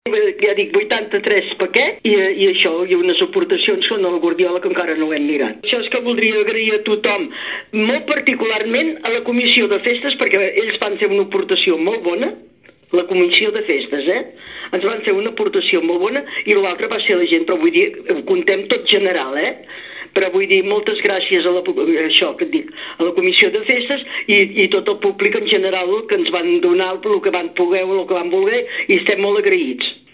Ja dic, 83 paquets i això, i unes aportacions són el Guardiola, que encara no ho hem mirat. Això és que voldria agrair a tothom, molt particularment a la comissió de festes, perquè ells van fer una aportació molt bona, la comissió de festes, ens van fer una aportació molt bona, i l'altre va ser la gent, però vull dir, ho contem tot general, però vull dir, moltes gràcies a això que et dic, a la comissió de festes i tot el públic en general que ens van donar el que van poder o el que van voler, i estem molt agraïts.